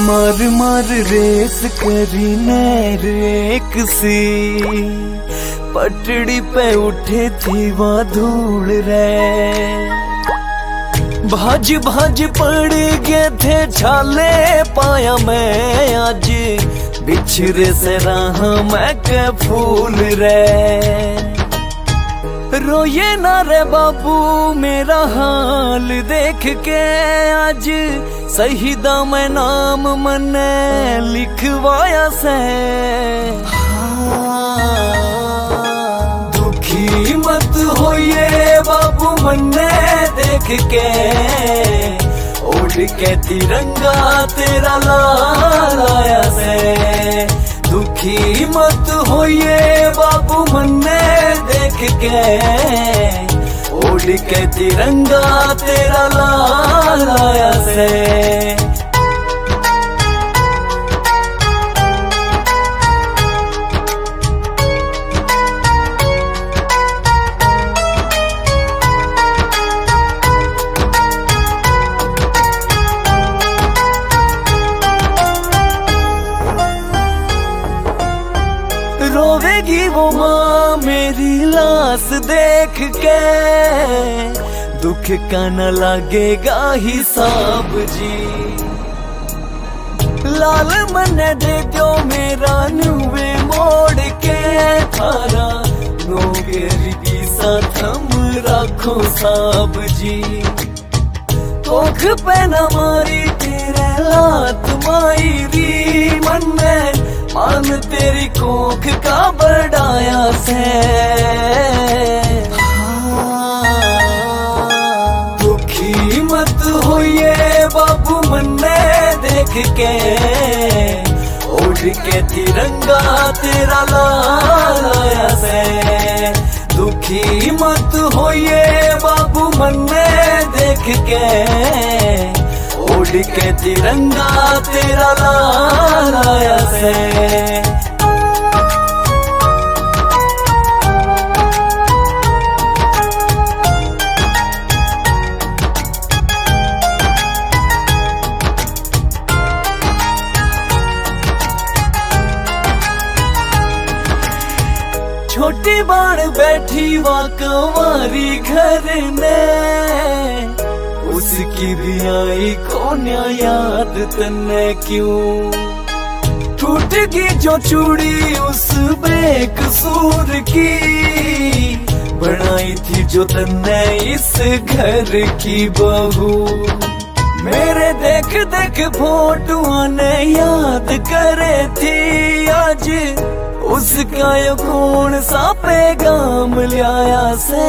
मार मार रेस करी नैर एक सी, पटड़ी पे उठे थी वह धूल रे। भाज भाज पड़ गए थे छाले पाया मैं आज, बिछड़े से रहा मैं के फूल रे। रोये ना रे बाबू मेरा हाल देख के आज, शहीदा मैं नाम मने लिखवाया से। दुखी मत होइए बाबू मन्ने देख के, उड़ के तिरंगा तेरा लाया से। दुखी मत होइए बाबू मन्ने देख के, उड़ के तिरंगा तेरा लाया से। रोवेगी वो माँ मेरी लाश देख के, दुख का न लगेगा हिसाब जी। लाल मन दे दो मेरा नुवे मोड़ के, थारा नोगेरी की साथ हम रखो साब जी। कोख पे न मारी तेरे लात मायरी मन में, मान तेरी कोख का बढ़ाया से। दुखी मत होइए बाबू मन्ने देख के, उड़ के तिरंगा तेरा लाया से। दुखी मत होइए बाबू मन्ने देख के, उड़ के तिरंगा तेरा लाया से। छोटी बाण बैठी वा कंवारी घर ने, उसकी भी आई कोन्या याद तन्ने क्यों। टूट गई जो चूड़ी उस बेकसूर की, बनाई थी जो तन्ने इस घर की बहू। मेरे देख देख फोटुआ ने याद करे थी आज, उसका ये कौन सा पैगाम लाया से।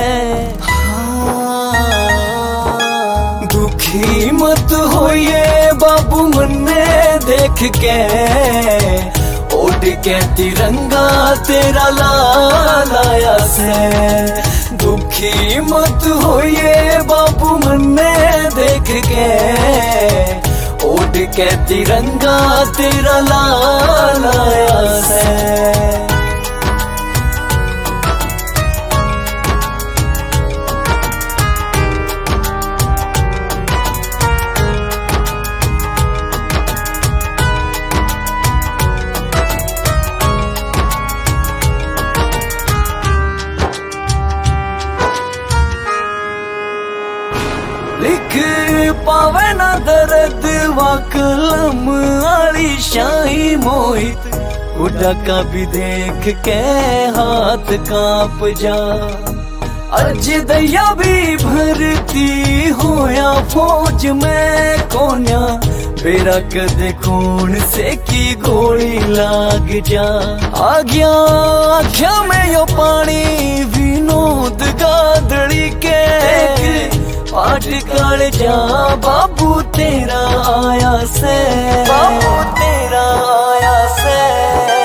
दुखी मत होइए बाबू मन्ने देख के, उड़ के तिरंगा तेरा लाया से। दुखी मत होइए बाबू मन्ने देख के, उड़ के तिरंगा तेरा लाया से। लिख पावे ना दर्द वा कलम आली शाही मोहित, उड़ा का भी देख के हाथ कांप जा। अज दया भी भरती होया फौज में कोन्या, बेरा कदे खून से की गोली लाग जा। आ गया आख्या में यो पानी विनोद गादड़ी के, पाठ कर जा बाबू तेरा आया से। बाबू तेरा आया से।